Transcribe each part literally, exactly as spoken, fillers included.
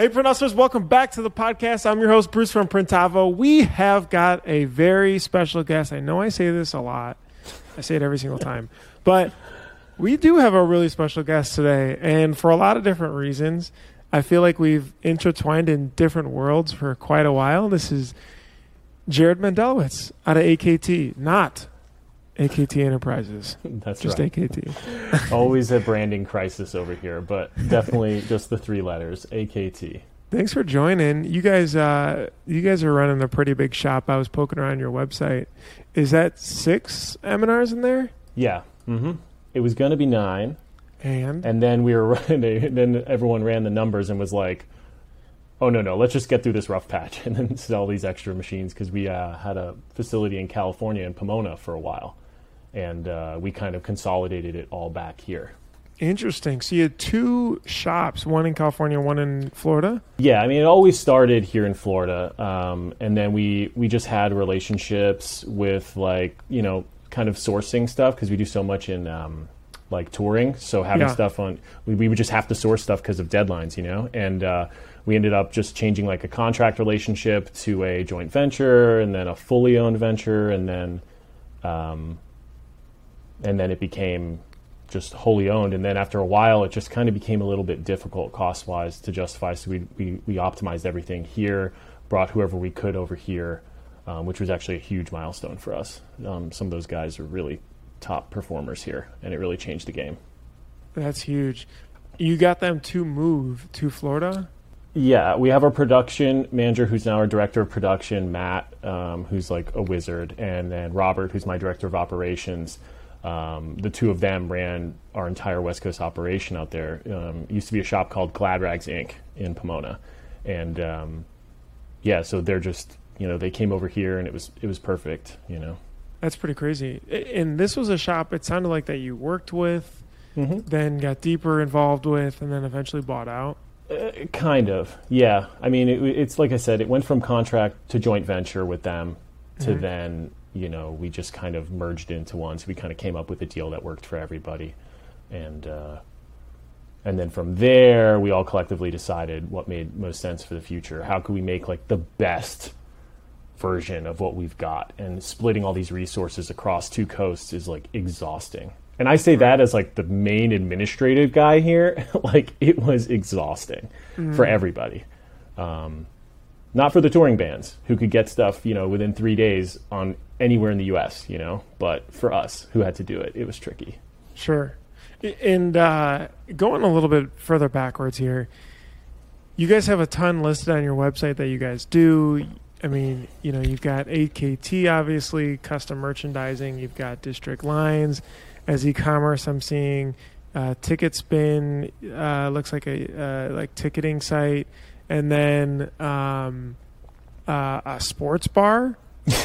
Hey, Printusters, welcome back to the podcast. I'm your host, Bruce from Printavo. We have got a very special guest. I know I say this a lot. I say it every single time. But we do have a really special guest today, and for a lot of different reasons. I feel like we've intertwined in different worlds for quite a while. This is Jared Mendelowitz out of A K T, not A K T Enterprises. That's just right. A K T. Always a branding crisis over here, but definitely just the three letters, A K T. Thanks for joining. You guys, uh, you guys are running a pretty big shop. I was poking around your website. Is that six M and Rs in there? Yeah. Mm-hmm. It was going to be nine. And? And then we were running, then everyone ran the numbers and was like, oh, no, no, let's just get through this rough patch and then sell these extra machines because we uh, had a facility in California in Pomona for a while. And uh, we kind of consolidated it all back here. Interesting. So you had two shops, one in California, one in Florida? Yeah, I mean, it always started here in Florida. Um, and then we, we just had relationships with, like, you know, kind of sourcing stuff because we do so much in... Um, like touring, so having yeah. stuff on, we, we would just have to source stuff because of deadlines, you know, and uh, we ended up just changing like a contract relationship to a joint venture and then a fully owned venture, and then um, and then it became just wholly owned, and then after a while it just kind of became a little bit difficult cost-wise to justify, so we, we, we optimized everything here, brought whoever we could over here, um, which was actually a huge milestone for us. Um, some of those guys are really top performers here, and it really changed the game. That's huge. You got them to move to Florida? Yeah, we have our production manager who's now our director of production, Matt, um, who's like a wizard, and then Robert, who's my director of operations. Um, the two of them ran our entire West Coast operation out there. Um, it used to be a shop called Glad Rags Incorporated in Pomona, and um, yeah, so they're just, you know, they came over here, and it was it was perfect, you know. That's pretty crazy. And this was a shop, it sounded like, that you worked with, mm-hmm. then got deeper involved with, and then eventually bought out? Uh, kind of, yeah. I mean, it, it's like I said, it went from contract to joint venture with them to mm-hmm. then, you know, we just kind of merged into one. So we kind of came up with a deal that worked for everybody. And uh, and then from there, we all collectively decided what made most sense for the future. How could we make, like, the best version of what we've got, and splitting all these resources across two coasts is like exhausting. And I say that as like the main administrative guy here. Like, it was exhausting mm. for everybody. Um, not for the touring bands who could get stuff, you know, within three days on anywhere in the U S, you know, but for us who had to do it, it was tricky. Sure. And uh, going a little bit further backwards here, you guys have a ton listed on your website that you guys do. I mean, you know, you've got A K T, obviously, custom merchandising. You've got District Lines as e-commerce. I'm seeing uh, TicketSpin uh, looks like a uh, like ticketing site, and then um, uh, a sports bar.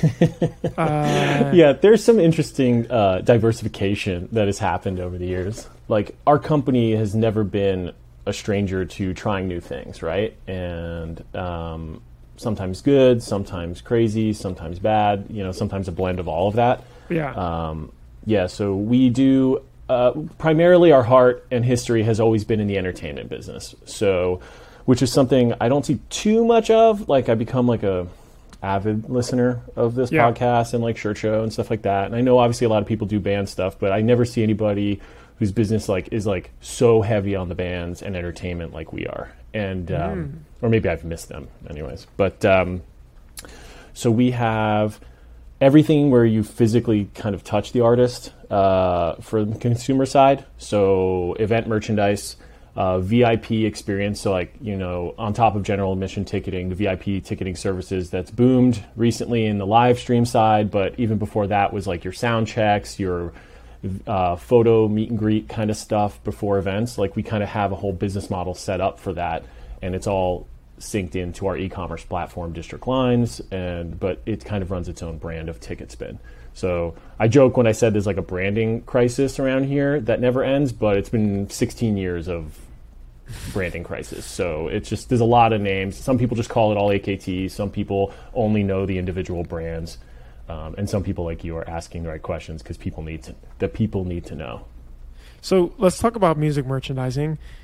uh, yeah, there's some interesting uh, diversification that has happened over the years. Like, our company has never been a stranger to trying new things, right? And um, sometimes good, sometimes crazy, sometimes bad, you know, sometimes a blend of all of that. Yeah. Um, yeah, so we do, uh, primarily our heart and history has always been in the entertainment business. So, which is something I don't see too much of. Like, I become like a avid listener of this yeah. podcast and like Shirt Show and stuff like that. And I know obviously a lot of people do band stuff, but I never see anybody whose business like is like so heavy on the bands and entertainment like we are. And um, mm. or maybe I've missed them anyways. But um, so we have everything where you physically kind of touch the artist uh, for the consumer side. So event merchandise, uh, V I P experience. So like, you know, on top of general admission ticketing, the V I P ticketing services that's boomed recently in the live stream side. But even before that was like your sound checks, your uh, photo meet and greet kind of stuff before events. Like, we kind of have a whole business model set up for that, and it's all synced into our e-commerce platform, District Lines, and but it kind of runs its own brand of TicketSpin. So I joke when I said there's like a branding crisis around here that never ends, but it's been sixteen years of branding crisis. So it's just, there's a lot of names. Some people just call it all A K T. Some people only know the individual brands. Um, and some people like you are asking the right questions because people need to, the people need to know. So let's talk about music merchandising.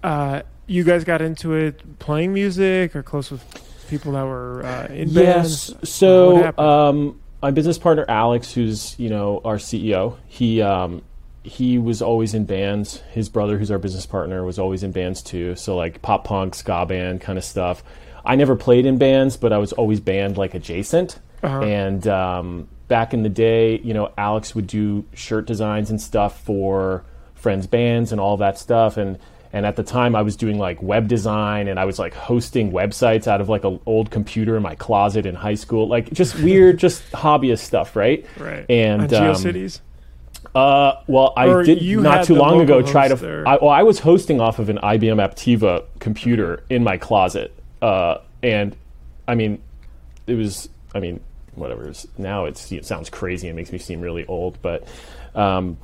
uh, you guys got into it playing music or close with people that were uh, in yes. bands? So um, my business partner Alex, who's you know our C E O, he um, he was always in bands. His brother, who's our business partner, was always in bands too. So like pop punk, ska band kind of stuff. I never played in bands, but I was always band like adjacent. Uh-huh. And um, back in the day, you know, Alex would do shirt designs and stuff for friends' bands and all that stuff. And and at the time, I was doing like web design, and I was like hosting websites out of like an old computer in my closet in high school, like just weird, just hobbyist stuff, right? Right. And on GeoCities. Um, uh, well, I or did not too long ago try to. There. I, well, I was hosting off of an I B M Aptiva computer in my closet, uh, and I mean, it was. I mean, whatever. It was, now it's, it sounds crazy and makes me seem really old, but. Um,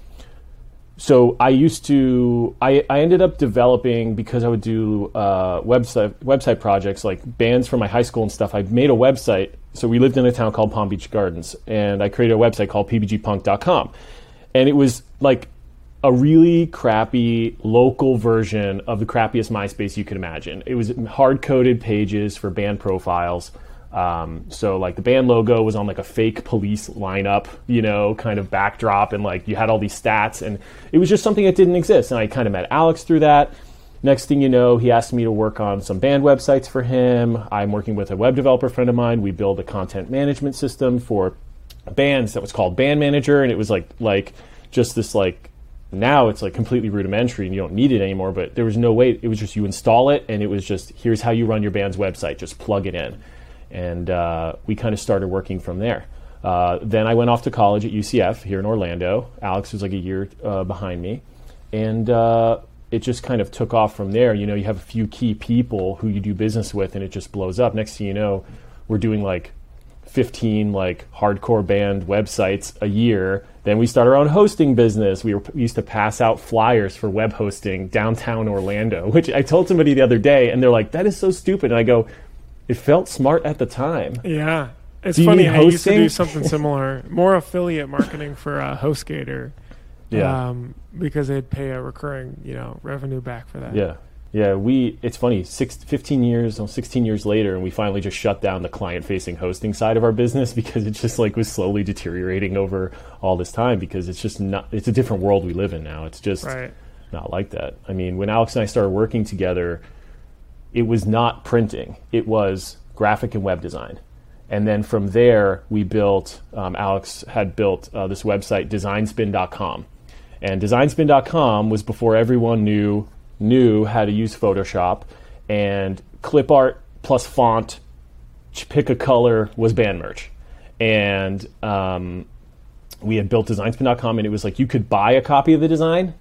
So I used to, I, I ended up developing, because I would do uh, website website projects like bands from my high school and stuff. I made a website. So we lived in a town called Palm Beach Gardens, and I created a website called p b g punk dot com. And it was like a really crappy local version of the crappiest MySpace you could imagine. It was hard-coded pages for band profiles. Um, so like the band logo was on like a fake police lineup, you know, kind of backdrop, and like you had all these stats, and it was just something that didn't exist. And I kind of met Alex through that. Next thing you know, he asked me to work on some band websites for him. I'm working with a web developer friend of mine. We build a content management system for bands that was called Band Manager, and it was like like just this like now it's like completely rudimentary and you don't need it anymore, but there was no way. It was just you install it, and it was just, here's how you run your band's website, just plug it in. And uh, we kind of started working from there. Uh, then I went off to college at U C F here in Orlando. Alex was like a year uh, behind me. And uh, it just kind of took off from there. You know, you have a few key people who you do business with, and it just blows up. Next thing you know, we're doing like fifteen like hardcore band websites a year. Then we started our own hosting business. We, were, we used to pass out flyers for web hosting downtown Orlando, which I told somebody the other day, and they're like, that is so stupid. And I go, it felt smart at the time. Yeah. It's do funny. I used to hosting? do something similar, more affiliate marketing for uh, HostGator. Yeah. Um, because they'd pay a recurring, you know, revenue back for that. Yeah. Yeah. We, it's funny, six, fifteen years, no, sixteen years later, and we finally just shut down the client facing hosting side of our business because it just like was slowly deteriorating over all this time, because it's just not, it's a different world we live in now. It's just right. not like that. I mean, when Alex and I started working together, it was not printing. It was graphic and web design. And then from there, we built, um, Alex had built uh, this website, design spin dot com. And design spin dot com was before everyone knew knew how to use Photoshop. And clip art plus font, pick a color, was band merch. And um, we had built design spin dot com, and it was like you could buy a copy of the design,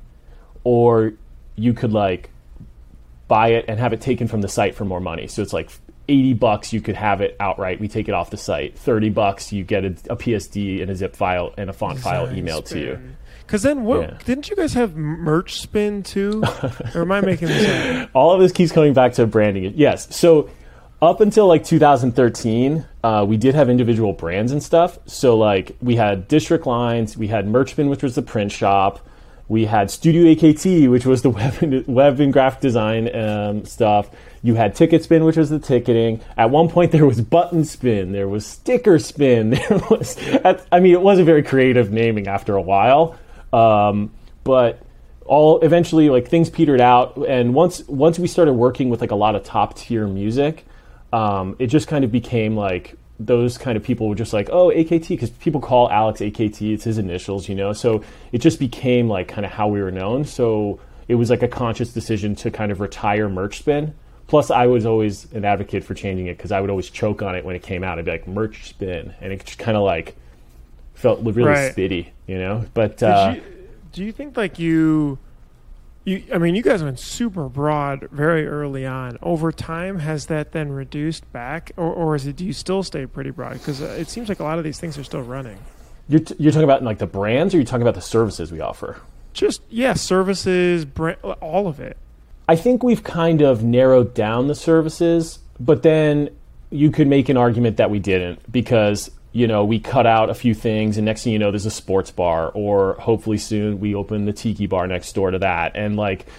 or you could like buy it and have it taken from the site for more money. So it's like eighty bucks, you could have it outright. We take it off the site. thirty bucks, you get a, a P S D and a zip file and a font Design file emailed spin. to you. Because then, what, yeah. didn't you guys have merch spin too? Or am I making this up? All of this keeps coming back to branding. Yes. So up until like two thousand thirteen, uh, we did have individual brands and stuff. So like we had District Lines, we had Merchspin, which was the print shop. We had Studio A K T, which was the web and, web and graphic design um, stuff. You had Ticket Spin, which was the ticketing. At one point, there was Button Spin. There was Sticker Spin. There was, I mean, it wasn't very creative naming after a while, um, but all eventually, like things petered out. And once once we started working with like a lot of top tier music, um, it just kind of became like. Those kind of people were just like, oh, A K T, because people call Alex A K T, it's his initials, you know? So it just became like kind of how we were known. So it was like a conscious decision to kind of retire Merchspin. Plus, I was always an advocate for changing it because I would always choke on it when it came out. I'd be like, Merchspin. And it just kind of like felt really right. spitty, you know? But uh, you, do you think like you... You, I mean, you guys went super broad very early on. Over time, has that then reduced back, or, or is it? Do you still stay pretty broad? Because uh, it seems like a lot of these things are still running. You're, t- you're talking about like the brands, or you're talking about the services we offer? Just yeah, services, brand, all of it. I think we've kind of narrowed down the services, but then you could make an argument that we didn't, because you know, we cut out a few things, and next thing you know, there's a sports bar, or hopefully soon we open the tiki bar next door to that. And like,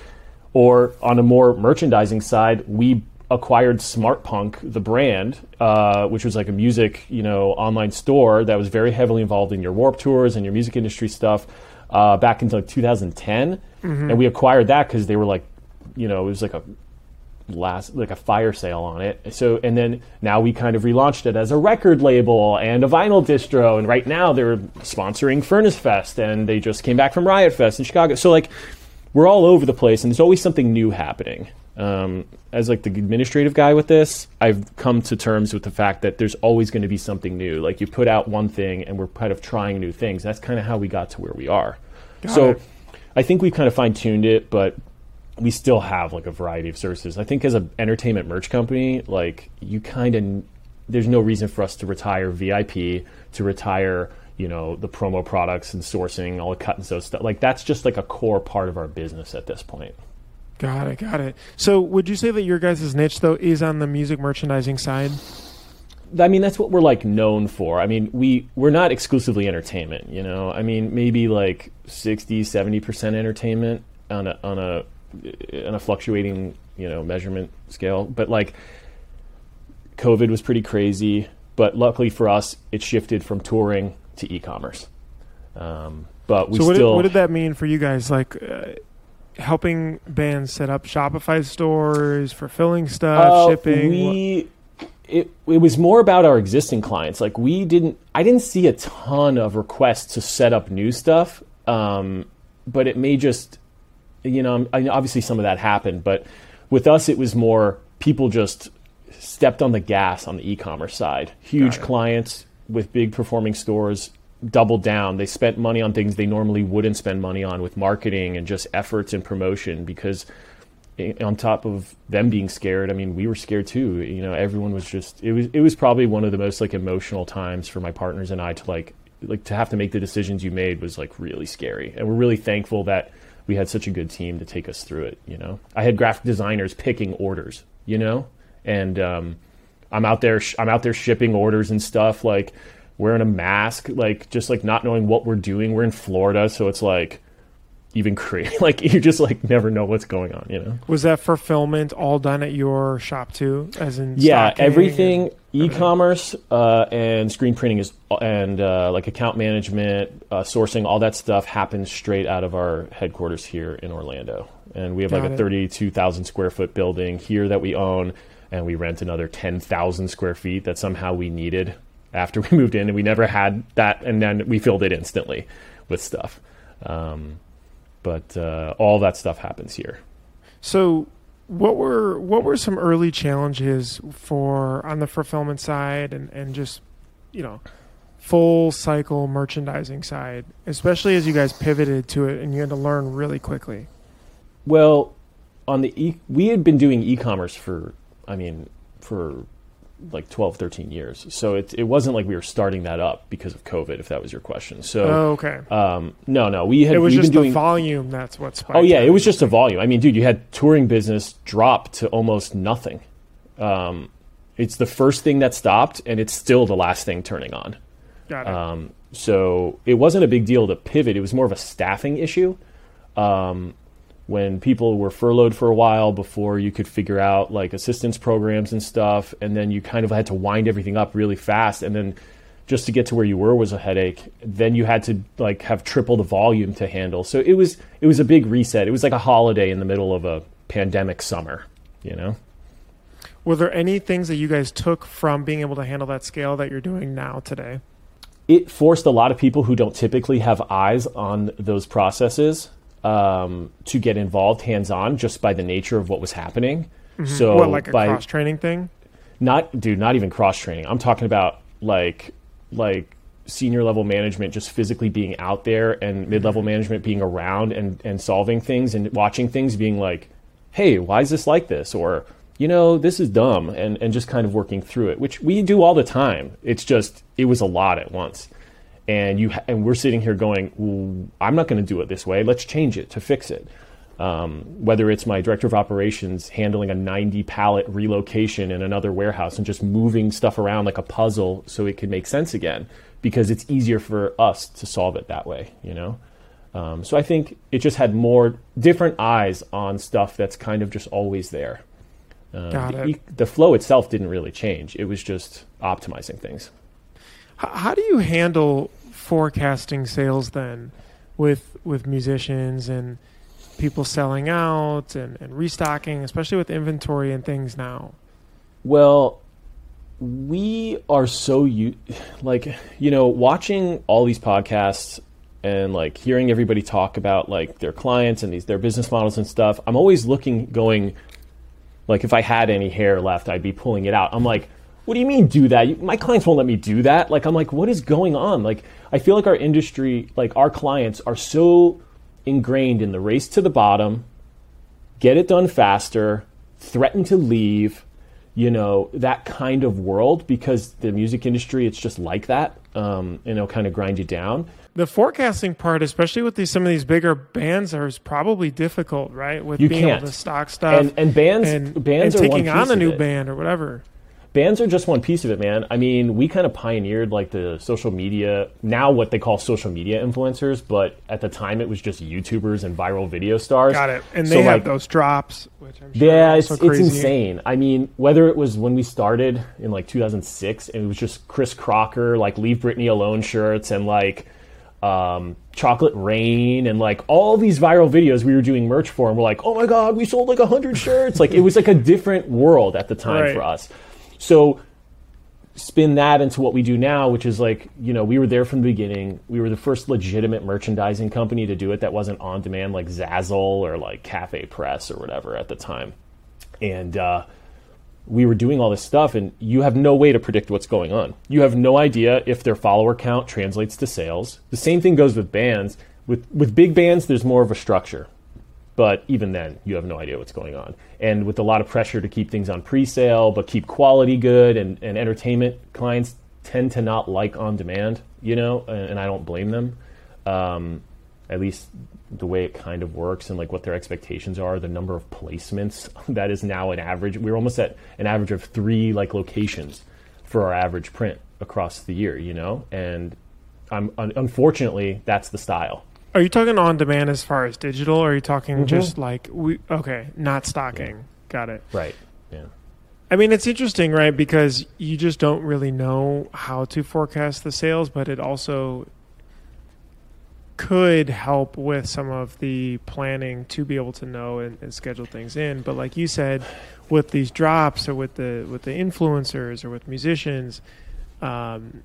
Or on a more merchandising side, we acquired SmartPunk, the brand, uh, which was like a music, you know, online store that was very heavily involved in your Warped Tours and your music industry stuff uh, back into like two thousand ten. Mm-hmm. And we acquired that because they were like, you know, it was like a last like a fire sale on it. So and then now we kind of relaunched it as a record label and a vinyl distro, and right now they're sponsoring Furnace Fest, and they just came back from Riot Fest in Chicago. So like we're all over the place, and there's always something new happening. Um, as like the administrative guy with this, I've come to terms with the fact that there's always going to be something new. Like you put out one thing and we're kind of trying new things. That's kind of how we got to where we are. Got so it. I think we've kind of fine-tuned it, but we still have like a variety of services. I think as an entertainment merch company, like you kind of, there's no reason for us to retire V I P, to retire, you know, the promo products and sourcing, all the cut and sew stuff. Like that's just like a core part of our business at this point. Got it, got it. So would you say that your guys' niche, though, is on the music merchandising side? I mean, that's what we're like known for. I mean, we, we're not exclusively entertainment, you know? I mean, maybe like sixty, seventy percent entertainment on a, on a, on a fluctuating, you know, measurement scale. But like COVID was pretty crazy, but luckily for us, it shifted from touring to e-commerce. Um, but we so what still... Did, what did that mean for you guys? Like... Uh, helping bands set up Shopify stores, fulfilling stuff, uh, shipping? We it it was more about our existing clients. Like we didn't, I didn't see a ton of requests to set up new stuff, um, but it may just, you know, I, obviously some of that happened. But with us, it was more people just stepped on the gas on the e-commerce side. Huge clients with big performing stores doubled down. They spent money on things they normally wouldn't spend money on with marketing and just efforts and promotion, because on top of them being scared, I mean, we were scared too. You know, everyone was just, it was, it was probably one of the most like emotional times for my partners and I to like, like to have to make the decisions you made was like really scary. And we're really thankful that we had such a good team to take us through it. You know, I had graphic designers picking orders, you know, and um, I'm out there, sh- I'm out there shipping orders and stuff, like wearing a mask, like just like not knowing what we're doing. We're in Florida, so it's like even crazy. Like you just like never know what's going on, you know? Was that fulfillment all done at your shop too, as in yeah, everything and, e-commerce uh, and screen printing is and uh, like account management, uh, sourcing, all that stuff happens straight out of our headquarters here in Orlando. And we have Got like it. a thirty-two thousand square foot building here that we own, and we rent another ten thousand square feet that somehow we needed after we moved in, and we never had that, and then we filled it instantly with stuff. Um, but uh, all that stuff happens here. So what were what were some early challenges for on the fulfillment side and, and just, you know, full cycle merchandising side, especially as you guys pivoted to it and you had to learn really quickly? Well, on the e- we had been doing e-commerce for, I mean, for like twelve, thirteen years. So it it wasn't like we were starting that up because of COVID, if that was your question. So oh, okay. Um, no, no, we had. It was we've just been doing, the volume. That's what spiked. Oh yeah, it was just a volume. I mean, dude, you had touring business drop to almost nothing. Um, it's the first thing that stopped, and it's still the last thing turning on. Got it. Um, so it wasn't a big deal to pivot. It was more of a staffing issue. Um, when people were furloughed for a while before you could figure out like assistance programs and stuff, and then you kind of had to wind everything up really fast, and then just to get to where you were was a headache. Then you had to like have triple the volume to handle. So it was it was a big reset. It was like a holiday in the middle of a pandemic summer, you know? Were there any things that you guys took from being able to handle that scale that you're doing now today? It forced a lot of people who don't typically have eyes on those processes Um, to get involved hands-on just by the nature of what was happening. Mm-hmm. So what, like a by, cross-training thing? Not, dude, not even cross-training. I'm talking about like like senior level management just physically being out there, and mid-level management being around and, and solving things and watching things, being like, hey, why is this like this? Or, you know, this is dumb, and, and just kind of working through it, which we do all the time. It's just, it was a lot at once. And you and we're sitting here going, well, I'm not going to do it this way. Let's change it to fix it. Um, whether it's my director of operations handling a ninety pallet relocation in another warehouse and just moving stuff around like a puzzle so it can make sense again, because it's easier for us to solve it that way, you know? Um, so I think it just had more different eyes on stuff that's kind of just always there. Um, Got the, it. the flow itself didn't really change. It was just optimizing things. H- how do you handle forecasting sales then with with musicians and people selling out and, and restocking, especially with inventory and things now? Well, we are so u- like, you know, watching all these podcasts and like hearing everybody talk about like their clients and these their business models and stuff. I'm always looking, going, like if I had any hair left, I'd be pulling it out. I'm like, what do you mean do that? You, my clients won't let me do that. Like, I'm like, what is going on? Like, I feel like our industry, like our clients are so ingrained in the race to the bottom, get it done faster, threaten to leave, you know, that kind of world, because the music industry, it's just like that. Um, and it'll kind of grind you down. The forecasting part, especially with these some of these bigger bands, are is probably difficult, right? With You being can't. able to stock stuff And, and bands, and, bands and are one taking piece on a of new it. band or whatever. Bands are just one piece of it, man. I mean, we kind of pioneered like the social media, now what they call social media influencers, but at the time it was just YouTubers and viral video stars. Got it. And So, they have like, those drops, which I'm sure Yeah, are it's also it's crazy. insane. I mean, whether it was when we started in like two thousand six and it was just Chris Crocker, like Leave Britney Alone shirts and like um, Chocolate Rain and like all these viral videos we were doing merch for, and we're like, oh my God, we sold like a hundred shirts. Like it was like a different world at the time Right. for us. So spin that into what we do now, which is like, you know, we were there from the beginning. We were the first legitimate merchandising company to do it that wasn't on demand like Zazzle or like Cafe Press or whatever at the time. And uh, we were doing all this stuff, and you have no way to predict what's going on. You have no idea if their follower count translates to sales. The same thing goes with bands. With with big bands, there's more of a structure. But even then, you have no idea what's going on. And with a lot of pressure to keep things on pre-sale, but keep quality good, and, and entertainment clients tend to not like on-demand, you know, and, and I don't blame them. Um, at least the way it kind of works and like what their expectations are, the number of placements, that is now an average. We're almost at an average of three like locations for our average print across the year, you know? And I'm, un- unfortunately, that's the style. Are you talking on demand as far as digital, or are you talking Mhm. just like we? Okay, not stocking. Yeah. Got it. Right, yeah. I mean, it's interesting, right? Because you just don't really know how to forecast the sales, but it also could help with some of the planning to be able to know and, and schedule things in. But like you said, with these drops or with the with the influencers or with musicians, um,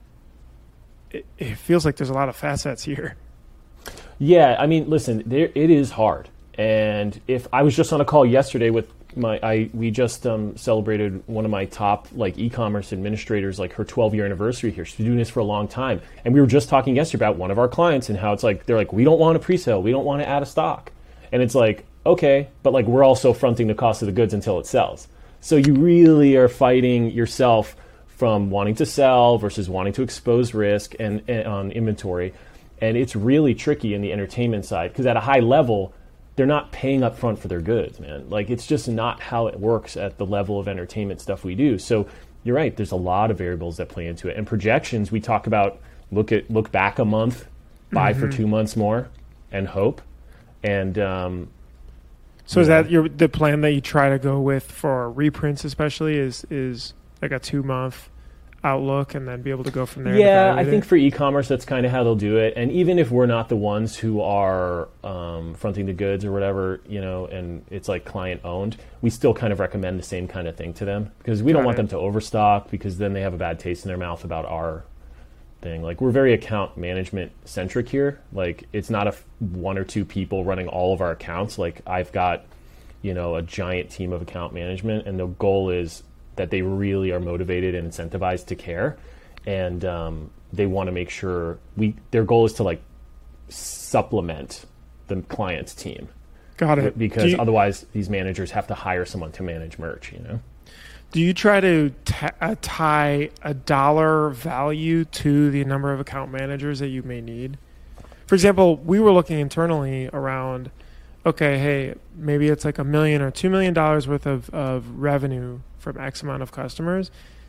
it, it feels like there's a lot of facets here. Yeah, I mean, listen, there, it is hard. And if I was just on a call yesterday with my, I we just um, celebrated one of my top like e-commerce administrators, like her twelve year anniversary here. She's been doing this for a long time, and we were just talking yesterday about one of our clients and how it's like they're like, we don't want a pre-sale, we don't want to add a stock, and it's like, okay, but like we're also fronting the cost of the goods until it sells. So you really are fighting yourself from wanting to sell versus wanting to expose risk and, and on inventory. And it's really tricky in the entertainment side because at a high level, they're not paying up front for their goods, man. Like it's just not how it works at the level of entertainment stuff we do. So you're right, there's a lot of variables that play into it. And projections, we talk about look at look back a month, buy Mm-hmm. for two months more, and hope. And um, So is Yeah. that your the plan that you try to go with for reprints, especially, is is like a two month outlook, and then be able to go from there? and yeah, I evaluate think it? for e-commerce, that's kind of how they'll do it. And even if we're not the ones who are um, fronting the goods or whatever, you know, and it's like client owned, we still kind of recommend the same kind of thing to them because we don't Got want it. them to overstock because then they have a bad taste in their mouth about our thing. Like we're very account management centric here. Like it's not a f- one or two people running all of our accounts. Like I've got, you know, a giant team of account management, and the goal is that they really are motivated and incentivized to care, and um, they want to make sure we. Their goal is to like supplement the client's team Got it. because do you, otherwise these managers have to hire someone to manage merch. You know. do you try to ta uh, tie a dollar value to the number of account managers that you may need? For example, we were looking internally around, okay, hey, maybe it's like a million or two million dollars worth of, of revenue from X amount of customers.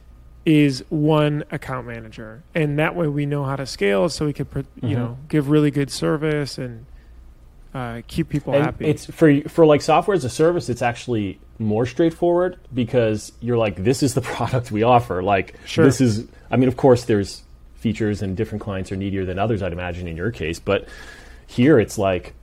is one account manager, and that way we know how to scale, so we could, you mm-hmm. know, give really good service and uh, keep people and happy. It's for for like software as a service. It's actually more straightforward because you're like, this is the product we offer. Like, sure. this is. I mean, of course, there's features, and different clients are needier than others, I'd imagine, in your case. But here, it's like,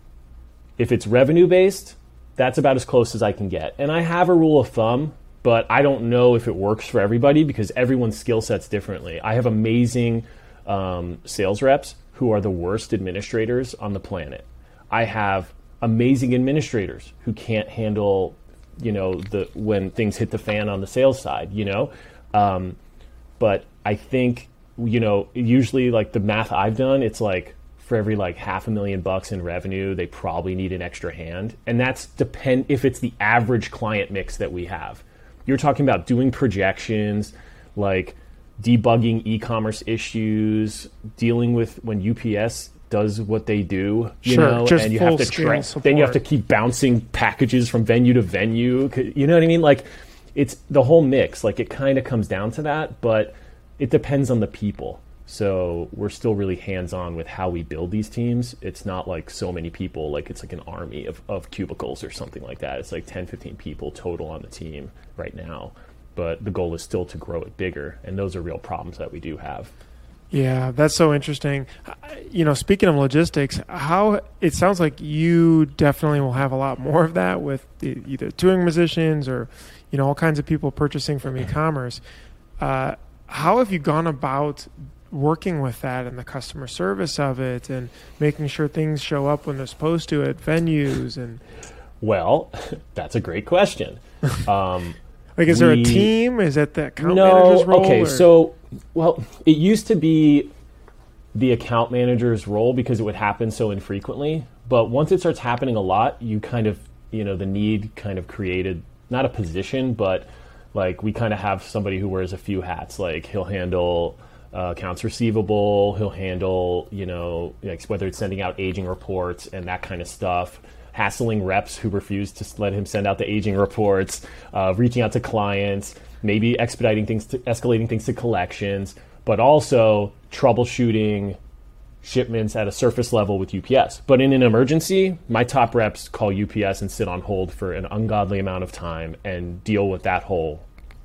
if it's revenue based, that's about as close as I can get. And I have a rule of thumb, but I don't know if it works for everybody because everyone's skill set's differently. I have amazing um, sales reps who are the worst administrators on the planet. I have amazing administrators who can't handle, you know, the when things hit the fan on the sales side, you know. Um, but I think, you know, usually like the math I've done, it's like for every like half a million bucks in revenue, they probably need an extra hand. And that's depend if it's the average client mix that we have. You're talking about doing projections, like debugging e-commerce issues, dealing with when U P S does what they do, you sure, know, just and you full have to scale tra- then you have to keep bouncing packages from venue to venue. You know what I mean? Like, it's the whole mix. Like, it kind of comes down to that, but it depends on the people. So we're still really hands-on with how we build these teams. It's not like so many people, like it's like an army of, of cubicles or something like that. It's like ten, fifteen people total on the team right now. But the goal is still to grow it bigger. And those are real problems that we do have. Yeah, that's so interesting. You know, speaking of logistics, how it sounds like you definitely will have a lot more of that with either touring musicians or, you know, all kinds of people purchasing from e-commerce. Uh, how have you gone about working with that and the customer service of it and making sure things show up when they're supposed to at venues? And well, that's a great question. Um, like, is we, there a team? Is it the account no, manager's role? Okay, or? so, well, it used to be the account manager's role because it would happen so infrequently. But once it starts happening a lot, you kind of, you know, the need kind of created, not a position, but like we kind of have somebody who wears a few hats. Like, he'll handle Uh, accounts receivable, he'll handle, you know, like whether it's sending out aging reports and that kind of stuff, hassling reps who refuse to let him send out the aging reports, uh, reaching out to clients, maybe expediting things, to, escalating things to collections, but also troubleshooting shipments at a surface level with U P S. But in an emergency, my top reps call U P S and sit on hold for an ungodly amount of time and deal with that whole,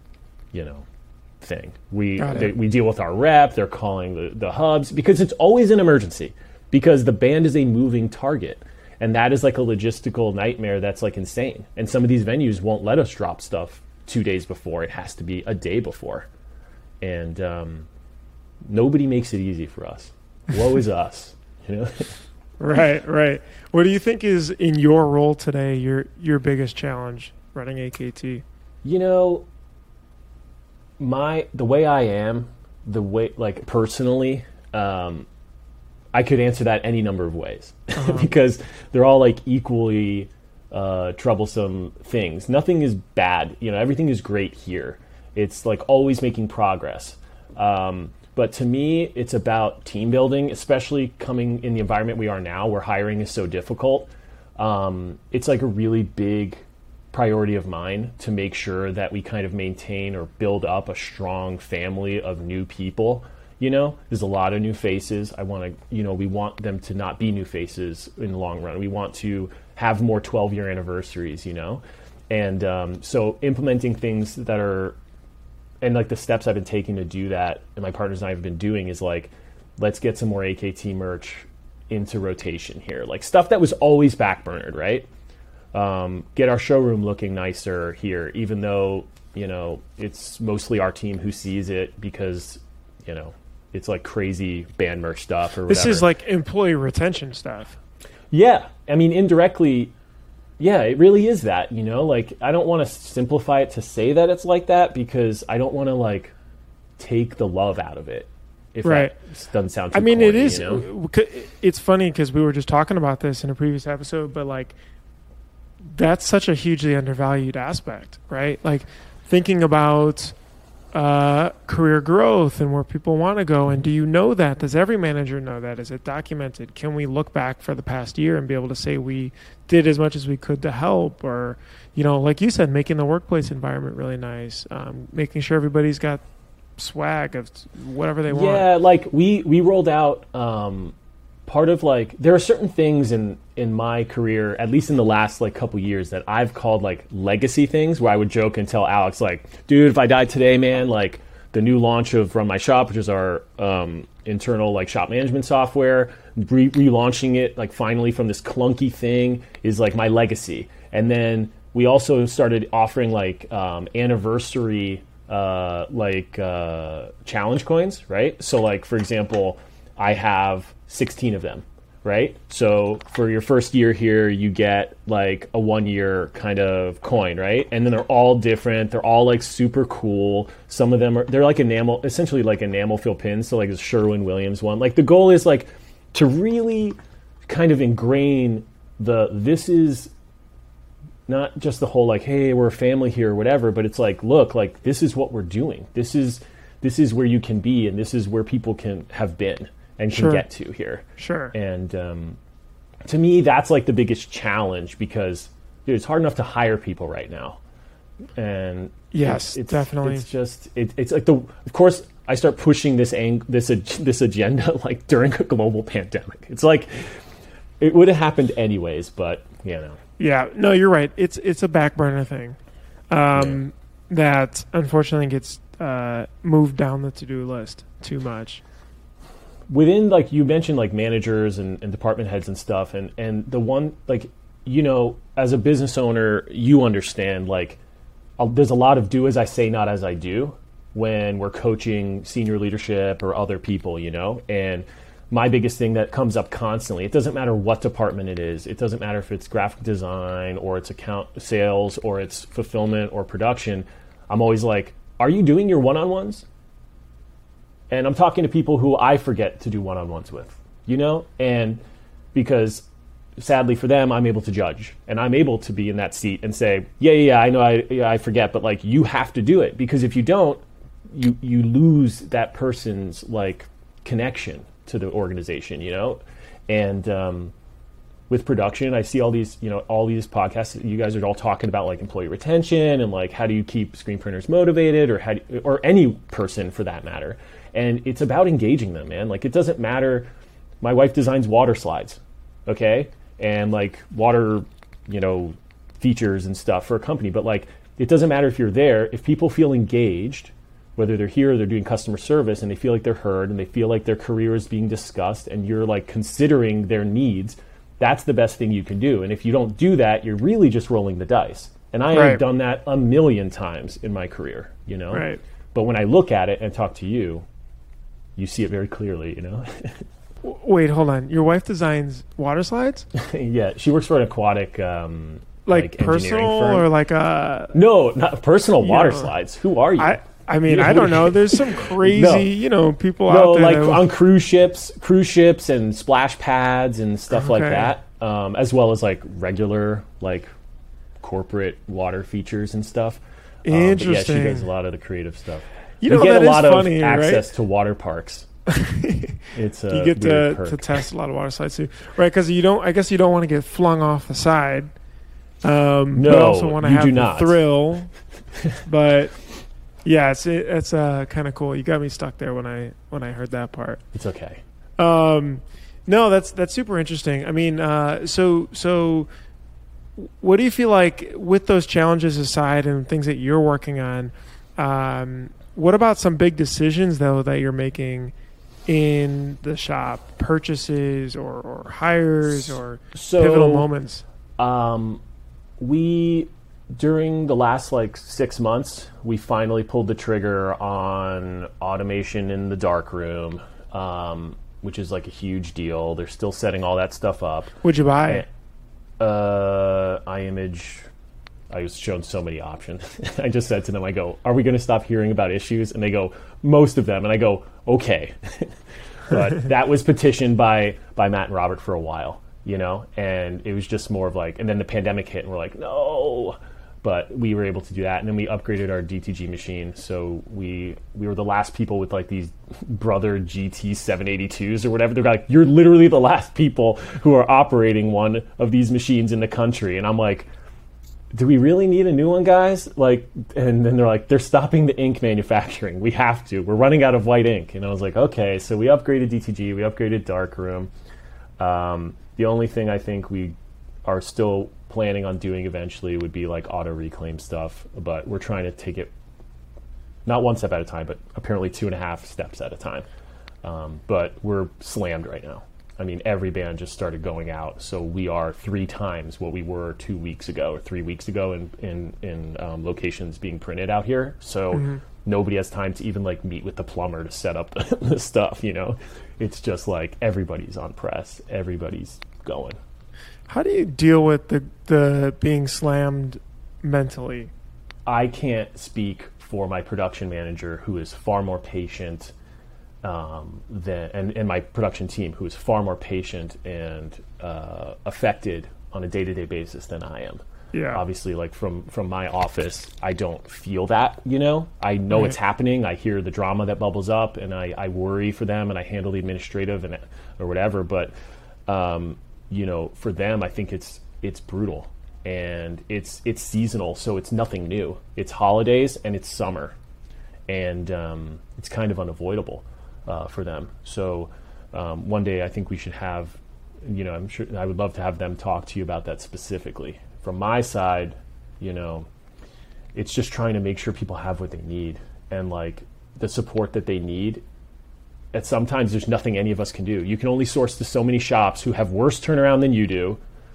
you know, thing. We they, we deal with our rep. They're calling the, the hubs because it's always an emergency because the band is a moving target. And that is like a logistical nightmare that's like insane. And some of these venues won't let us drop stuff two days before. It has to be a day before. And um, nobody makes it easy for us. Woe is us, you know? Right, right. What do you think is, in your role today, your your biggest challenge running A K T? You know, my the way I am, the way like personally, um, I could answer that any number of ways uh-huh. because they're all like equally uh, troublesome things. Nothing is bad, you know. Everything is great here. It's like always making progress. Um, but to me, it's about team building, especially coming in the environment we are now, where hiring is so difficult. Um, it's like a really big priority of mine to make sure that we kind of maintain or build up a strong family of new people. You know, there's a lot of new faces. I want to, you know, we want them to not be new faces in the long run. We want to have more twelve-year anniversaries, you know? And um, so implementing things that are, and like the steps I've been taking to do that, and my partners and I have been doing is like, let's get some more A K T merch into rotation here. Like stuff that was always backburnered, right? Um, get our showroom looking nicer here, even though, you know, it's mostly our team who sees it because, you know, it's like crazy band merch stuff or whatever. This is like employee retention stuff. Yeah. I mean, indirectly, yeah, it really is that, you know, like I don't want to simplify it to say that it's like that because I don't want to like take the love out of it. If right. that doesn't sound too I mean, corny, it is, you know? It's funny because we were just talking about this in a previous episode, but like, that's such a hugely undervalued aspect, right? Like thinking about uh, career growth and where people want to go. And do you know that? Does every manager know that? Is it documented? Can we look back for the past year and be able to say we did as much as we could to help? Or, you know, like you said, making the workplace environment really nice, um, making sure everybody's got, swag of whatever they want. Yeah, like we we rolled out um, part of like there are certain things in in my career, at least in the last like couple years, that I've called like legacy things, where I would joke and tell Alex like, dude, if I die today, man, like the new launch of Run My Shop, which is our um, internal like shop management software, re- relaunching it like finally from this clunky thing is like my legacy. And then we also started offering like um, anniversary uh, like uh, challenge coins, right? So like for example, I have sixteen of them, right? So for your first year here, you get like a one year kind of coin, right? And then they're all different. They're all like super cool. Some of them are, they're like enamel, essentially like enamel fill pins. So like the Sherwin-Williams one. Like the goal is like to really kind of ingrain the, this is not just the whole like, hey, we're a family here or whatever, but it's like, look, like this is what we're doing. This is, this is where you can be, and this is where people can have been and can Sure. get to here. Sure. And um, to me, that's like the biggest challenge, because dude, it's hard enough to hire people right now. And Yes, it's, it's, definitely. It's just it, it's like the. Of course, I start pushing this ang- this ag- this agenda like during a global pandemic. It's like it would have happened anyways, but you know. Yeah, no, you're right. It's it's a back burner thing um, that unfortunately gets uh, moved down the to-do list too much. Within, like you mentioned, like managers and, and department heads and stuff, and, and the one, like, you know, as a business owner, you understand, like, I'll, there's a lot of do as I say, not as I do when we're coaching senior leadership or other people, you know, and my biggest thing that comes up constantly, it doesn't matter what department it is. It doesn't matter if it's graphic design or it's account sales or it's fulfillment or production. I'm always like, are you doing your one-on-ones? And I'm talking to people who I forget to do one-on-ones with, you know? And because sadly for them, I'm able to judge, and I'm able to be in that seat and say, yeah, yeah, yeah I know I, yeah, I forget, but like you have to do it, because if you don't, you, you lose that person's like connection to the organization, you know? And um, with production, I see all these, you know, all these podcasts that you guys are all talking about like employee retention and like how do you keep screen printers motivated, or how do, or any person for that matter. And it's about engaging them, man. Like it doesn't matter. My wife designs water slides, okay? And like water, you know, features and stuff for a company, but like it doesn't matter if you're there. If people feel engaged, whether they're here or they're doing customer service, and they feel like they're heard and they feel like their career is being discussed and you're like considering their needs, that's the best thing you can do. And if you don't do that, you're really just rolling the dice. And I Right. have done that a million times in my career, you know? Right. But when I look at it and talk to you, you see it very clearly, you know? W- Wait, hold on. Your wife designs water slides? Yeah, she works for an aquatic um, Like, engineering personal firm. or like a... No, not personal water Yeah. slides. Who are you? I, I mean, You I don't know. what- There's some crazy, No. you know, people No, out there. like that- on cruise ships, cruise ships and splash pads and stuff like Okay. that, um, as well as like regular like corporate water features and stuff. Um, but yeah, she Interesting. does a lot of the creative stuff. You we know, get that a is lot funny, of right? access to water parks. It's a you get weird to, perk. to test a lot of water slides too, right? Because you don't. I guess you don't want to get flung off the side. Um, No, but also want to you have do the not. thrill. But yeah, it's it, it's uh, kind of cool. You got me stuck there when I when I heard that part. It's okay. Um, no, that's that's super interesting. I mean, uh, so so, what do you feel like with those challenges aside and things that you're working on? Um, what about some big decisions though that you're making in the shop, purchases or, or hires or So pivotal moments? Um, we during the last like six months, we finally pulled the trigger on automation in the dark room, um, which is like a huge deal. They're still setting all that stuff up. Would you buy? Uh, iImage. I was shown so many options. I just said to them, I go, "Are we going to stop hearing about issues?" And they go, "Most of them." And I go, "Okay." But that was petitioned by by Matt and Robert for a while, you know, and it was just more of like, and then the pandemic hit, and we're like, no. But we were able to do that, and then we upgraded our D T G machine. So we we were the last people with like these Brother G T seven eighty-twos or whatever. They're like, you're literally the last people who are operating one of these machines in the country. And I'm like, do we really need a new one, guys? Like, and then they're like, they're stopping the ink manufacturing. We have to. We're running out of white ink. And I was like, okay. So we upgraded D T G. We upgraded Darkroom. Um, the only thing I think we are still planning on doing eventually would be like auto reclaim stuff. But we're trying to take it not one step at a time, but apparently two and a half steps at a time. Um, but we're slammed right now. I mean, every band just started going out, so we are three times what we were two weeks ago or three weeks ago in in, in um, locations being printed out here. So mm-hmm. nobody has time to even like meet with the plumber to set up the, the stuff. You know, it's just like everybody's on press, everybody's going. How do you deal with the the being slammed mentally? I can't speak for my production manager, who is far more patient. Um, than, and, and my production team, who is far more patient and uh, affected on a day-to-day basis than I am. Yeah. Obviously, like from, from my office, I don't feel that, you know? I know right. it's happening. I hear the drama that bubbles up, and I, I worry for them, and I handle the administrative and or whatever. But, um, you know, for them, I think it's it's brutal. And it's it's seasonal, so it's nothing new. It's holidays, and it's summer. And um, it's kind of unavoidable. Uh, for them. So um, one day I think we should have, you know, I'm sure I would love to have them talk to you about that specifically. From my side, you know, it's just trying to make sure people have what they need and like the support that they need. And sometimes there's nothing any of us can do. You can only source to so many shops who have worse turnaround than you do,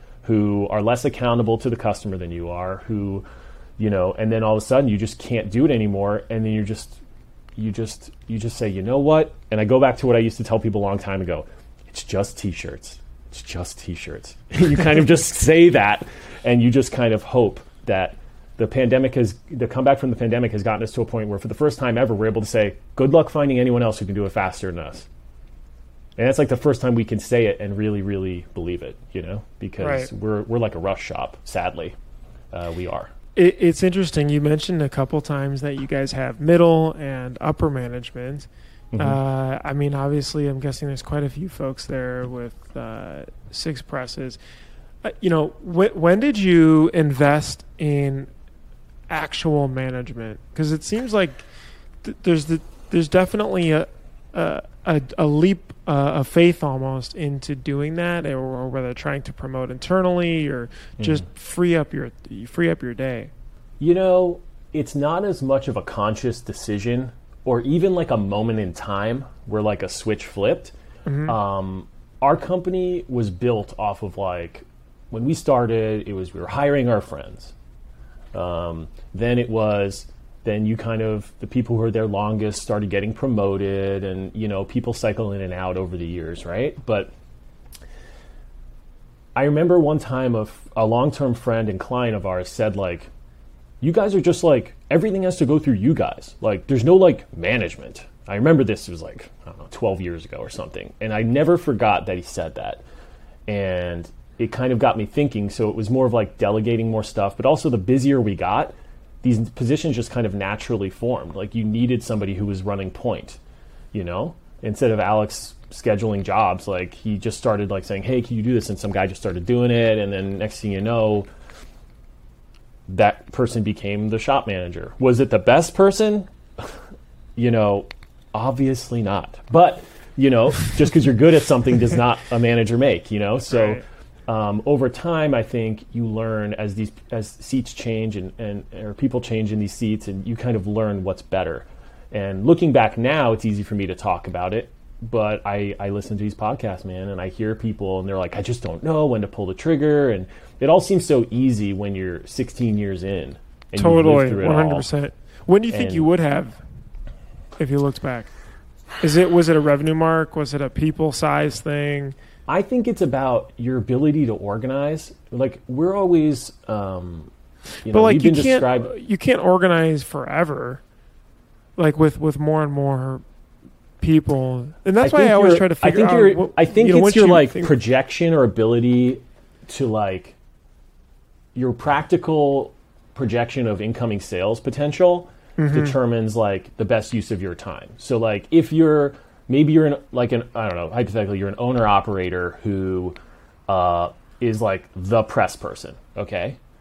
who are less accountable to the customer than you are, who, you know, and then all of a sudden you just can't do it anymore. And then you're just, you just you just say, you know what? And I go back to what I used to tell people a long time ago. It's just T-shirts. It's just T-shirts. You kind of just say that, and you just kind of hope that the pandemic has, the comeback from the pandemic has gotten us to a point where for the first time ever, we're able to say, good luck finding anyone else who can do it faster than us. And that's like the first time we can say it and really, really believe it, you know, because right. we're we're like a rush shop, sadly. Uh, we are. It, it's interesting. You mentioned a couple times that you guys have middle and upper management. Mm-hmm. Uh, I mean, obviously, I'm guessing there's quite a few folks there with uh, six presses. Uh, you know, wh- when did you invest in actual management? Because it seems like th- there's the there's definitely a a, a, a leap uh, of faith almost into doing that, or, or whether trying to promote internally or just mm. free up your free up your day. You know, it's not as much of a conscious decision or even like a moment in time where like a switch flipped. Mm-hmm. Um, our company was built off of like, when we started, it was we were hiring our friends. Um, then it was, then you kind of, the people who were there longest started getting promoted, and, you know, people cycle in and out over the years, right? But I remember one time a, a long-term friend and client of ours said, like, you guys are just like, everything has to go through you guys. Like, there's no like management. I remember this was like, I don't know, twelve years ago or something. And I never forgot that he said that. And it kind of got me thinking. So it was more of like delegating more stuff, but also the busier we got, these positions just kind of naturally formed. Like you needed somebody who was running point, you know, instead of Alex scheduling jobs. Like he just started like saying, hey, can you do this? And some guy just started doing it. And then next thing you know, that person became the shop manager. Was it the best person? You know, obviously not. But, you know, just because you're good at something does not a manager make, you know? So right. um, over time, I think you learn as these as seats change and, and or people change in these seats, and you kind of learn what's better. And looking back now, it's easy for me to talk about it. But I, I listen to these podcasts, man, and I hear people, and they're like, I just don't know when to pull the trigger. And it all seems so easy when you're sixteen years in. And totally, one hundred percent. When do you think and, you would have, if you looked back? Is it Was it a revenue mark? Was it a people size thing? I think it's about your ability to organize. Like, we're always, um, you know, but like we've you been can't, described. You can't organize forever, like with, with more and more people, and that's I why I always try to figure I think out. What, I think you know, it's your you like think... projection or ability to like your practical projection of incoming sales potential mm-hmm. determines like the best use of your time. So like if you're maybe you're in like an I don't know hypothetically you're an owner operator who uh, is like the press person, okay.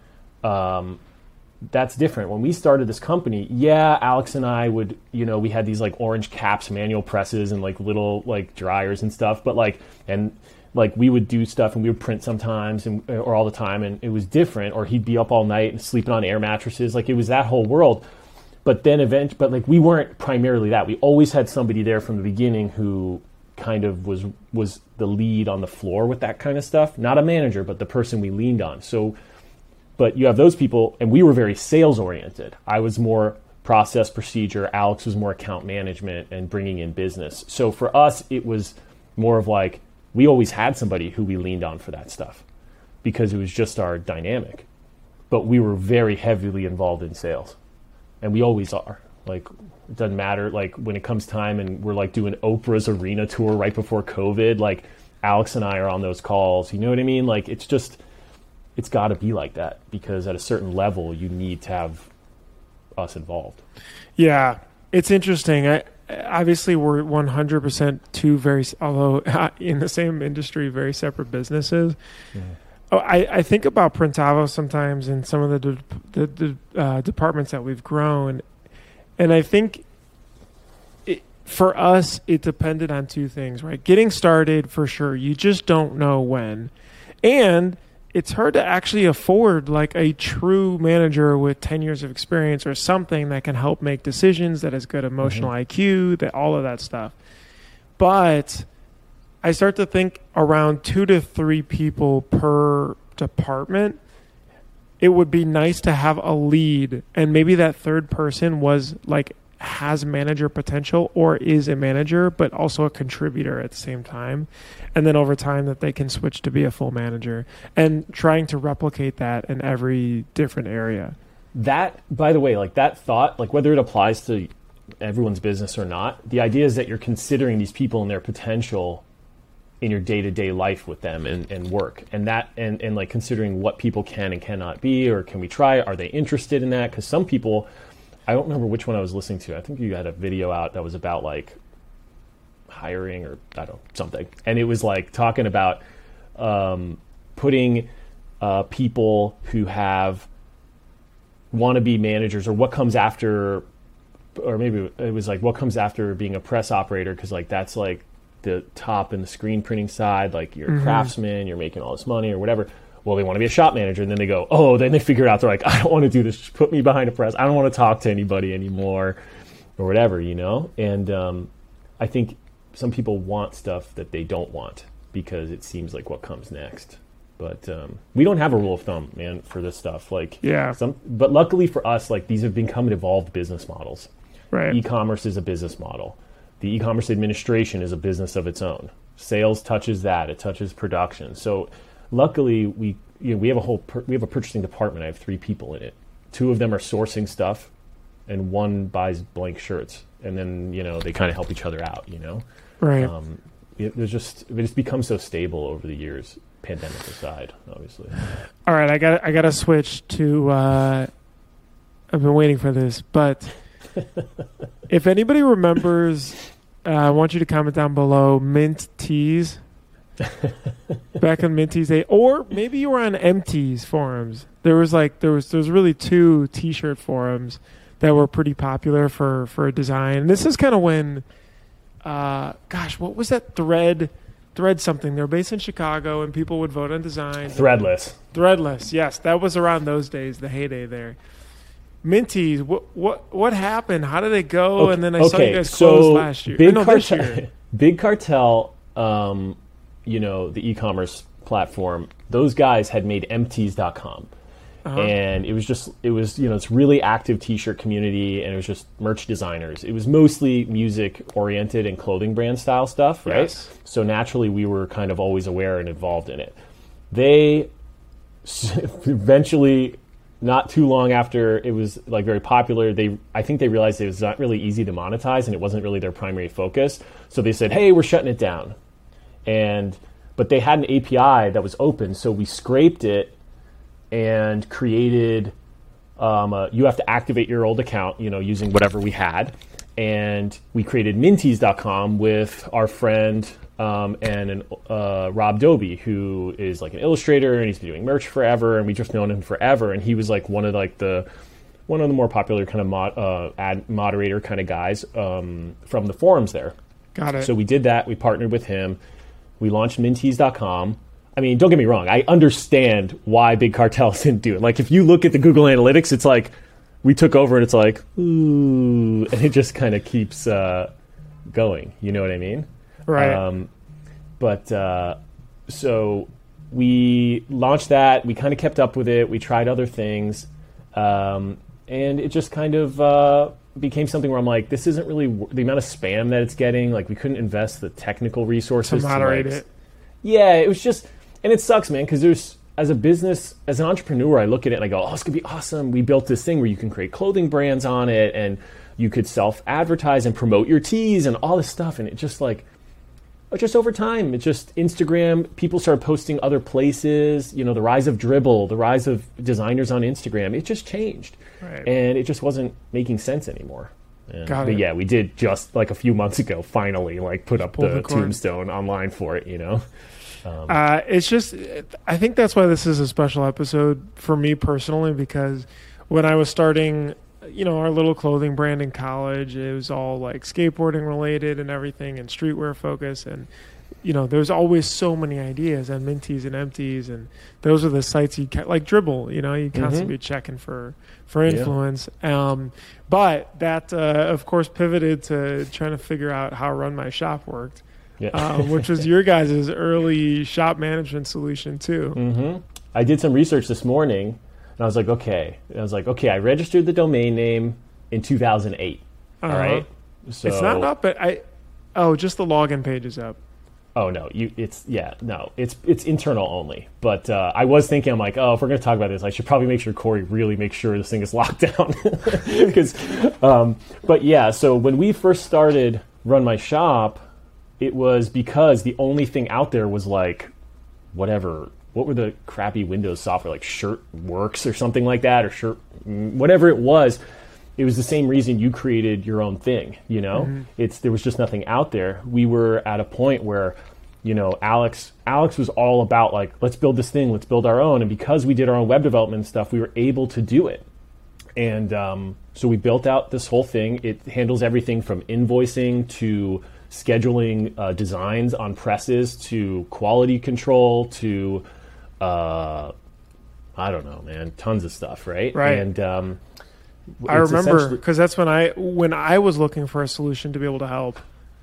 um, that's different. When we started this company, yeah, Alex and I would, you know, we had these like orange caps, manual presses, and like little like dryers and stuff. But like, and like we would do stuff and we would print sometimes and or all the time, and it was different. Or he'd be up all night and sleeping on air mattresses. Like it was that whole world. But then event, but like we weren't primarily that. We always had somebody there from the beginning who kind of was was the lead on the floor with that kind of stuff. Not a manager, but the person we leaned on. So. But you have those people, and we were very sales-oriented. I was more process, procedure. Alex was more account management and bringing in business. So for us, it was more of like, we always had somebody who we leaned on for that stuff because it was just our dynamic. But we were very heavily involved in sales, and we always are. Like, it doesn't matter. Like, when it comes time and we're like doing Oprah's arena tour right before COVID, like Alex and I are on those calls. You know what I mean? Like, it's just... It's got to be like that because at a certain level, you need to have us involved. Yeah, it's interesting. I, obviously, we're one hundred percent two very, although in the same industry, very separate businesses. Yeah. Oh, I, I think about Printavo sometimes in some of the de, the, the uh, departments that we've grown, and I think it, for us, it depended on two things, right? Getting started, for sure. You just don't know when, and it's hard to actually afford like a true manager with ten years of experience or something that can help make decisions, that has good emotional mm-hmm. I Q, that all of that stuff. But I start to think around two to three people per department, it would be nice to have a lead. And maybe that third person was like has manager potential or is a manager, but also a contributor at the same time. And then over time that they can switch to be a full manager and trying to replicate that in every different area. That, by the way, like that thought, like whether it applies to everyone's business or not, the idea is that you're considering these people and their potential in your day-to-day life with them and, and work. And that, and, and like considering what people can and cannot be, or can we try, are they interested in that? Because some people, I don't remember which one I was listening to. I think you had a video out that was about like hiring or I don't know, something. And it was like talking about um, putting uh, people who have want to be managers, or what comes after, or maybe it was like what comes after being a press operator. Cause like, that's like the top in the screen printing side, like you're mm-hmm. a craftsman, you're making all this money or whatever. Well, they want to be a shop manager, and then they go, oh, then they figure out, they're like, I don't want to do this. Just put me behind a press. I don't want to talk to anybody anymore or whatever, you know? And um, I think some people want stuff that they don't want because it seems like what comes next. But um, we don't have a rule of thumb, man, for this stuff. Like, yeah. Some, but luckily for us, like these have become evolved business models. Right. E-commerce is a business model. The e-commerce administration is a business of its own. Sales touches that. It touches production. So luckily, we you know, we have a whole per, we have a purchasing department. I have three people in it. Two of them are sourcing stuff, and one buys blank shirts. And then you know they kind of help each other out. You know, right? Um, it, there's just it's become so stable over the years. Pandemic aside, obviously. All right, I got I got to switch to. Uh, I've been waiting for this, but if anybody remembers, uh, I want you to comment down below. Mint Tees. Back on Minty's day, or maybe you were on M T's forums. There was like there was there was really two T-shirt forums that were pretty popular for for a design. And this is kind of when, uh, gosh, what was that thread? Thread something. They're based in Chicago, and people would vote on design. Threadless. Threadless. Yes, that was around those days, the heyday there. Minty's. What what what happened? How did it go? Okay, and then I okay, saw you guys close so last year. Big no, Cartel, this year. Big Cartel. Um, you know, the e-commerce platform, those guys had made M Ts dot com. Uh-huh. And it was just, it was, you know, it's really active t-shirt community, and it was just merch designers. It was mostly music oriented and clothing brand style stuff, right? Yes. So naturally we were kind of always aware and involved in it. They eventually, not too long after it was like very popular, they I think they realized it was not really easy to monetize, and it wasn't really their primary focus. So they said, hey, we're shutting it down. And but they had an A P I that was open, so we scraped it and created. Um, a, you have to activate your old account, you know, using whatever we had, and we created Minties dot com with our friend um, and an, uh, Rob Dobie, who is like an illustrator, and he's been doing merch forever, and we just known him forever. And he was like one of like the one of the more popular kind of mod, uh, ad moderator kind of guys um, from the forums there. Got it. So we did that. We partnered with him. We launched mintees dot com. I mean, don't get me wrong. I understand why big cartels didn't do it. Like, if you look at the Google Analytics, it's like we took over and it's like, ooh, and it just kind of keeps uh, going. You know what I mean? Right. Um, but uh, so we launched that. We kind of kept up with it. We tried other things. Um, and it just kind of uh, became something where I'm like, this isn't really w- the amount of spam that it's getting. Like, we couldn't invest the technical resources to moderate to, like, it. Yeah, it was just, and it sucks, man, because there's, as a business, as an entrepreneur, I look at it and I go, oh, it's going to be awesome. We built this thing where you can create clothing brands on it, and you could self-advertise and promote your teas and all this stuff. And it just like, just over time, it just, Instagram, people started posting other places, you know, the rise of Dribbble, the rise of designers on Instagram, it just changed. Right. And it just wasn't making sense anymore. And, Got but it. yeah, we did just like a few months ago, finally, like put up Pull the, the cord. tombstone online for it, you know? Um, Uh, it's just, I think that's why this is a special episode for me personally, because when I was starting, you know, our little clothing brand in college, it was all like skateboarding related and everything, and streetwear focus. And, you know, there's always so many ideas and Minties and Empties. And those are the sites you ca- like Dribbble, you know, you constantly be checking for, for influence. Yeah. Um, but that, uh, of course, pivoted to trying to figure out how Run My Shop worked. yeah. uh, which was your guys' early shop management solution too. Mm-hmm. I did some research this morning, and I was like, okay. I was like, okay, I registered the domain name in two thousand eight. Uh-huh. All right? So, It's not up, but I. Oh, just the login page is up. Oh, no. you. It's, yeah, no. It's it's internal only. But uh, I was thinking, I'm like, oh, if we're going to talk about this, I should probably make sure Corey really makes sure this thing is locked down. Because, um, but yeah, so when we first started Run My Shop, it was because the only thing out there was like, whatever, what were the crappy Windows software, like Shirtworks or something like that, or Shirt, whatever it was. It was the same reason you created your own thing, you know? Mm-hmm. It's there was just nothing out there. We were at a point where, you know, Alex Alex was all about like, let's build this thing, let's build our own. And because we did our own web development stuff, we were able to do it. And um, so we built out this whole thing. It handles everything from invoicing to scheduling uh, designs on presses to quality control to, uh, I don't know, man, tons of stuff, right? Right. And um, I remember because that's when I when I was looking for a solution to be able to help.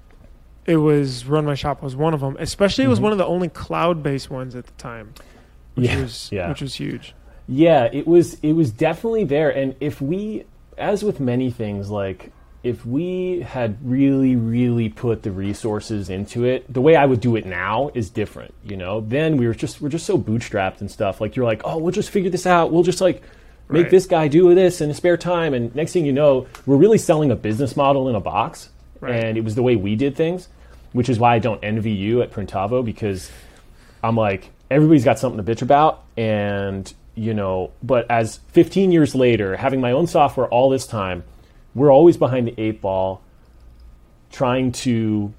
It was Run My Shop was one of them. Especially, it was mm-hmm. one of the only cloud-based ones at the time, which yeah, was yeah. which was huge. Yeah, it was. It was definitely there. And if we, as with many things, like if we had really, really put the resources into it, the way I would do it now is different. You know, then we were just we're just so bootstrapped and stuff. Like you're like, oh, we'll just figure this out. We'll just like make right. this guy do this in his spare time. And next thing you know, we're really selling a business model in a box. Right. And it was the way we did things, which is why I don't envy you at Printavo, because I'm like, everybody's got something to bitch about. And, you know, but as fifteen years later, having my own software all this time, we're always behind the eight ball trying to,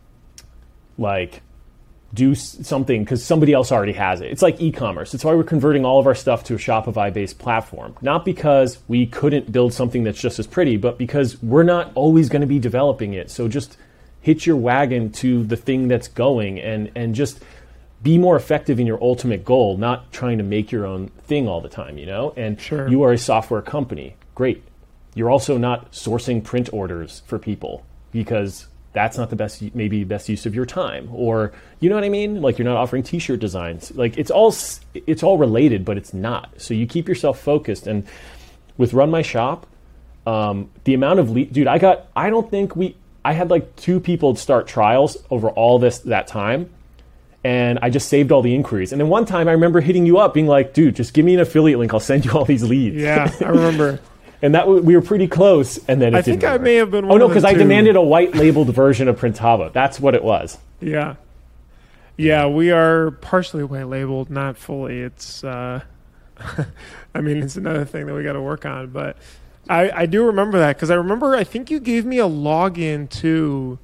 like, do something because somebody else already has it. It's like e-commerce. It's why we're converting all of our stuff to a Shopify-based platform. Not because we couldn't build something that's just as pretty, but because we're not always going to be developing it. So just hitch your wagon to the thing that's going and, and just be more effective in your ultimate goal, not trying to make your own thing all the time, you know? And sure. You are a software company. Great. You're also not sourcing print orders for people because that's not the best, maybe best use of your time. Or, you know what I mean? Like you're not offering t-shirt designs. Like it's all, it's all related, but it's not. So you keep yourself focused. And with Run My Shop, um, the amount of lead, dude, I got, I don't think we, I had like two people start trials over all this, that time. And I just saved all the inquiries. And then one time I remember hitting you up being like, dude, just give me an affiliate link. I'll send you all these leads. Yeah, I remember. And that w- we were pretty close, and then it I didn't think I work. may have been one Oh, no, of the because I two. demanded a white-labeled version of Printavo. That's what it was. Yeah. Yeah, we are partially white labeled, not fully. It's, uh, I mean, it's another thing that we got to work on. But I, I do remember that because I remember, I think you gave me a login to,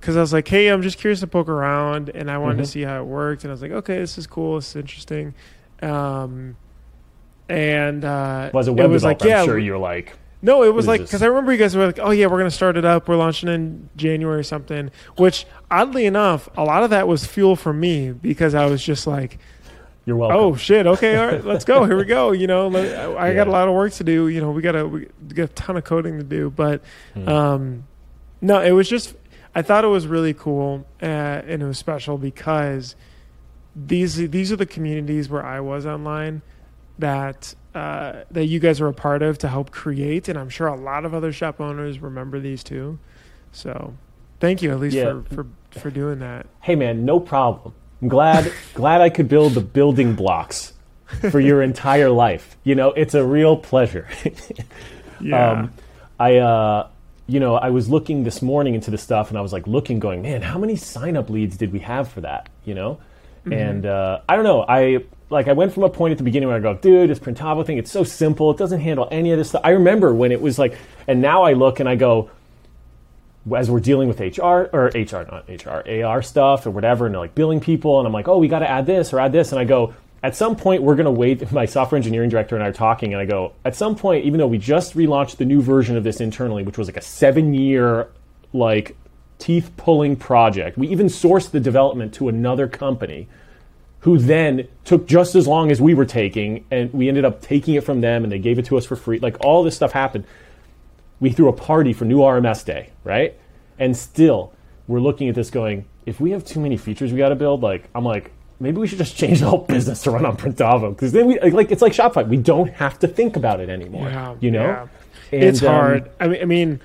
because I was like, hey, I'm just curious to poke around, and I wanted Mhm. to see how it worked. And I was like, okay, this is cool. This is interesting. Um, and uh, Was a web it was developer. like, yeah, I'm sure you're like, no, it was What is like, this? because I remember you guys were like, oh, yeah, we're going to start it up. We're launching in January or something, which oddly enough, a lot of that was fuel for me because I was just like, you're welcome. oh, shit. Okay. All right. Let's go. Here we go. You know, let- I, I got a Yeah. lot of work to do. You know, we got to we got a ton of coding to do. But Hmm. um, no, it was just, I thought it was really cool uh, and it was special because these these are the communities where I was online that uh, that you guys are a part of to help create, and I'm sure a lot of other shop owners remember these too. So, thank you at least Yeah. for, for for doing that. Hey man, no problem. I'm glad glad I could build the building blocks for your entire life. You know, it's a real pleasure. Yeah, Um, I, uh, you know, I was looking this morning into the stuff, and I was like looking, going, man, how many sign up leads did we have for that? You know, Mm-hmm. and uh, I don't know. I like I went from a point at the beginning where I go, dude, this Printavo thing, it's so simple. It doesn't handle any of this stuff. I remember when it was like, and now I look and I go, as we're dealing with H R or H R, not H R, A R stuff or whatever, and they're like billing people, and I'm like, oh, we got to add this or add this, and I go, at some point we're going to wait. My software engineering director and I are talking, and I go, at some point, even though we just relaunched the new version of this internally, which was like a seven-year, like teeth-pulling project, we even sourced the development to another company, who then took just as long as we were taking, and we ended up taking it from them, and they gave it to us for free. Like all this stuff happened. We threw a party for new R M S day, right? And still, we're looking at this going, if we have too many features we got to build, like I'm like, maybe we should just change the whole business to run on Printavo, because then we like it's like Shopify. We don't have to think about it anymore. yeah, you know, yeah. And, It's um, hard. I mean, I mean,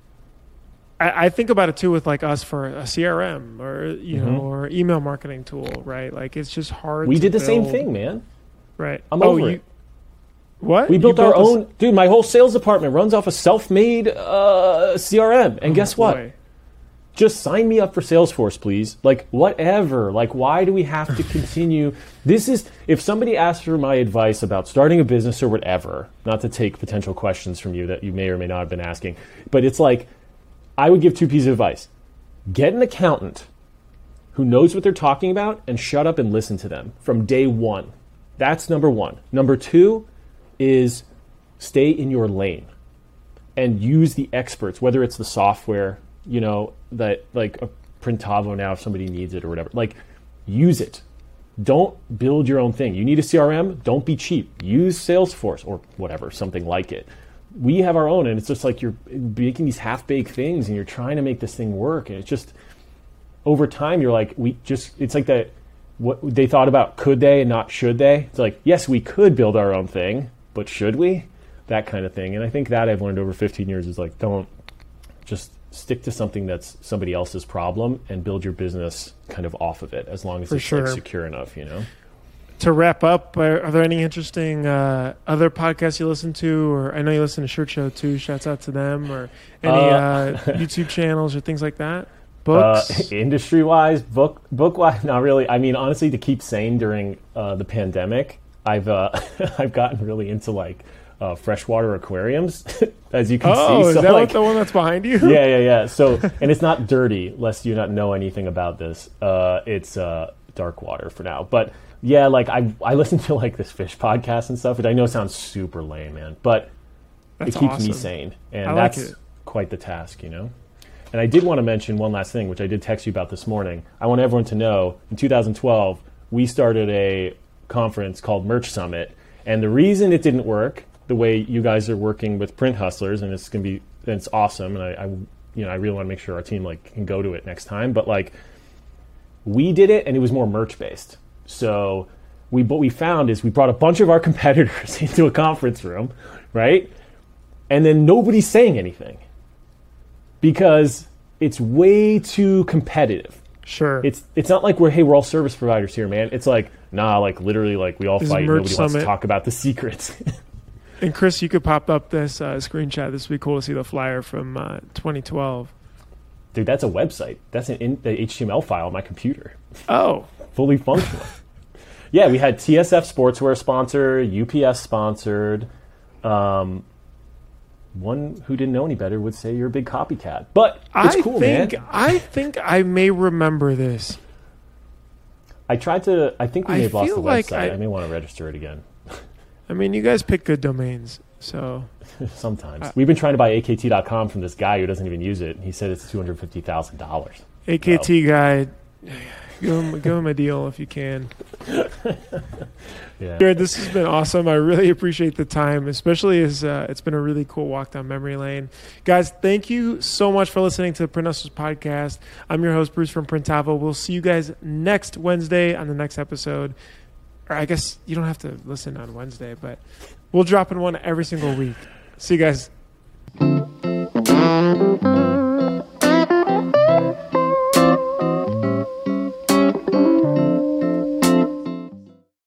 I, I think about it too with like us for a C R M or you know Mhm. or email marketing tool, right? Like it's just hard. we to did the same build, thing, man. right? I'm oh, over you, it. What? We You built our a s- own, dude. My whole sales department runs off a self-made uh, C R M, and oh, guess what? boy. Just sign me up for Salesforce, please. Like, whatever. Like, why do we have to continue? This is, if somebody asks for my advice about starting a business or whatever, not to take potential questions from you that you may or may not have been asking, but it's like, I would give two pieces of advice. Get an accountant who knows what they're talking about and shut up and listen to them from day one. That's number one. Number two is stay in your lane and use the experts, whether it's the software, you know, that like a Printavo now if somebody needs it or whatever. Like, use it. Don't build your own thing. You need a C R M? Don't be cheap. Use Salesforce or whatever, something like it. We have our own, and it's just like you're making these half-baked things and you're trying to make this thing work, and it's just over time you're like, we just, it's like that, what they thought about could they and not should they. It's like, yes, we could build our own thing, but should we? That kind of thing. And I think that I've learned over fifteen years is like, don't just stick to something that's somebody else's problem and build your business kind of off of it, as long as For it's sure. like secure enough, you know? To wrap up, are, are there any interesting uh, other podcasts you listen to? Or I know you listen to Shirt Show too. Shouts out to them. Or any Uh, uh, YouTube channels or things like that. Books. Uh, industry-wise, book book-wise, not really. I mean, honestly, to keep sane during uh, the pandemic, I've uh, I've gotten really into like uh, freshwater aquariums, as you can oh, see. is So, that like, what the one that's behind you? yeah, yeah, yeah. So, and it's not dirty, lest you not know anything about this. Uh, it's uh, dark water for now, but yeah, like I I listen to like this fish podcast and stuff, which I know sounds super lame, man, but That's it keeps awesome. me sane, and I like that's it. quite the task, you know. And I did want to mention one last thing, which I did text you about this morning. I want everyone to know, in two thousand twelve, we started a conference called Merch Summit, and the reason it didn't work the way you guys are working with Print Hustlers, and it's going to be, and it's awesome, and I, I, you know, I really want to make sure our team like can go to it next time. But like, we did it, and it was more merch based. So we, what we found is we brought a bunch of our competitors into a conference room, right? And then nobody's saying anything, because it's way too competitive. Sure. It's it's not like we're, hey, we're all service providers here, man. It's like, nah, like literally, like we all This is fight. Merch Nobody wants to Summit. talk about the secrets. And Chris, you could pop up this uh, screenshot. This would be cool to see the flyer from uh, twenty twelve. Dude, that's a website. That's an in, the H T M L file on my computer. Oh, Fully functional. Yeah, we had T S F Sportswear sponsor, U P S sponsored, um, one who didn't know any better would say you're a big copycat. But it's I cool, think, man. I think I may remember this. I tried to. I think we may I have lost feel the like website. I- I, may want to register it again. I mean, you guys pick good domains, so Sometimes Uh, we've been trying to buy A K T dot com from this guy who doesn't even use it. He said it's two hundred fifty thousand dollars. A K T guy, give him give him a deal if you can. Yeah. Jared, this has been awesome. I really appreciate the time, especially as uh, it's been a really cool walk down memory lane. Guys, thank you so much for listening to the Print Hustlers podcast. I'm your host, Bruce from Printavo. We'll see you guys next Wednesday on the next episode. Or I guess you don't have to listen on Wednesday, but we'll drop in one every single week. See you guys.